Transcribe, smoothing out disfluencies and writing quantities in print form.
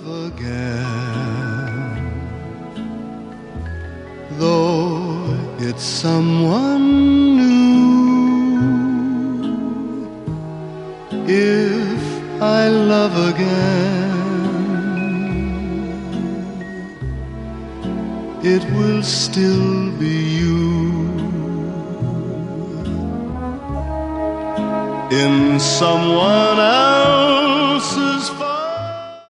again, though it's someone new. If I love again, it will still be you. In someone else